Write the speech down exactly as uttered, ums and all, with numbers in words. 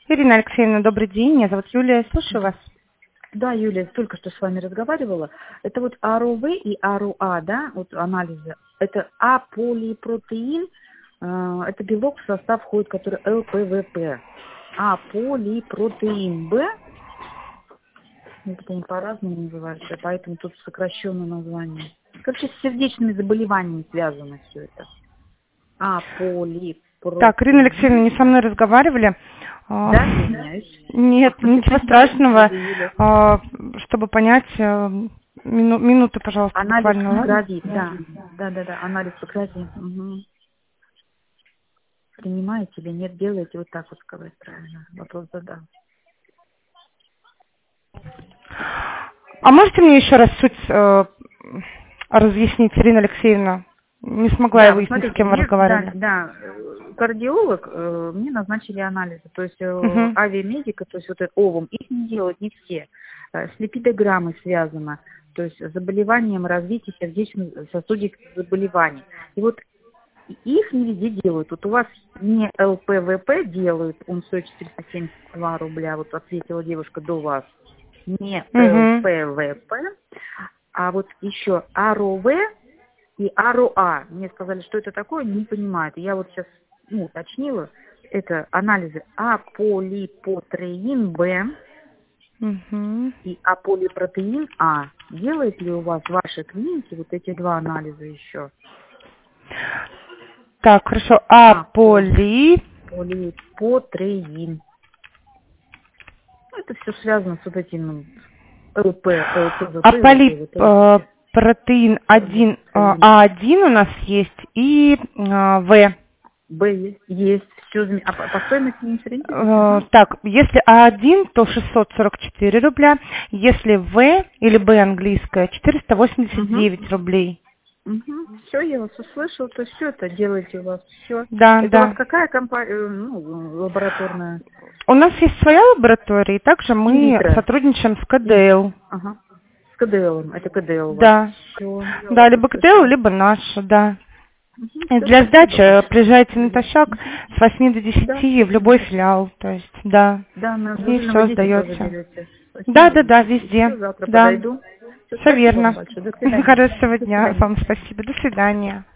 Ирина Алексеевна, добрый день. Меня зовут Юлия. Слушаю вас. Да, Юлия, только что с вами разговаривала. Это вот АРОВ и АРОА, да, вот анализы. Это А-полипротеин, э, это белок, в состав входит, который ЛПВП. А-полипротеин Б, это они по-разному называются, поэтому тут сокращенное название. Короче, с сердечными заболеваниями связано все это. А-полипротеин. Так, Ирина Алексеевна, не со мной разговаривали. Да, извиняюсь. Нет, ничего страшного. Чтобы понять, мину, минуту, пожалуйста, анализ буквально. крови, да. Да, да, да, анализ по крови. Угу. Принимаете или нет, делаете вот так вот сказать правильно. Вопрос задал. А можете мне еще раз суть э, разъяснить, Ирина Алексеевна? Не смогла да, я выяснить, смотрите, с кем вы мне, разговаривали. Да, да, кардиолог, э, мне назначили анализы, то есть э, Угу. авиамедика, то есть вот это ОВОМ, их не делают не все. Э, с липидограммой связано, то есть с заболеванием развития сердечно-сосудистых заболеваний. И вот их не везде делают. Вот у вас не ЛПВП делают, он стоит четыреста семьдесят два рубля, вот ответила девушка до вас. Не Угу. ЛПВП, а вот еще АРОВ и АРОА. Мне сказали, что это такое, не понимают. Я вот сейчас ну, уточнила. Это анализы аполипотреин Б Угу. и аполипротеин А. Делает ли у вас в вашей клинике вот эти два анализа еще? Так, хорошо. Аполи... Аполипотреин. Ну, это все связано с вот этим ЛП, ЛПВП. Аполи... Вот протеин один, А один у нас есть и В. Б есть, есть. Все, а по, по стоимости не сориентируйтесь? Так, если А один, то шестьсот сорок четыре рубля, если В или Б английская, четыреста восемьдесят девять угу. рублей. Угу. Все, я вас услышала, то все это делаете у вас, все. Да, это да. У вас какая компания, ну, лабораторная? У нас есть своя лаборатория, и также мы Инвитро. сотрудничаем с КДЛ. Ага. С КДЛ, это КДЛ у вас. Да. Все. Да, либо КДЛ, либо наша, да. Угу. Для сдачи приезжайте натощак с восьми до десяти да. в любой филиал, то есть, да. Да, на и все сдаете. Спасибо. Да, да, да, везде. Все, завтра да. подойду. Все верно. Хорошего дня. Вам спасибо. До свидания.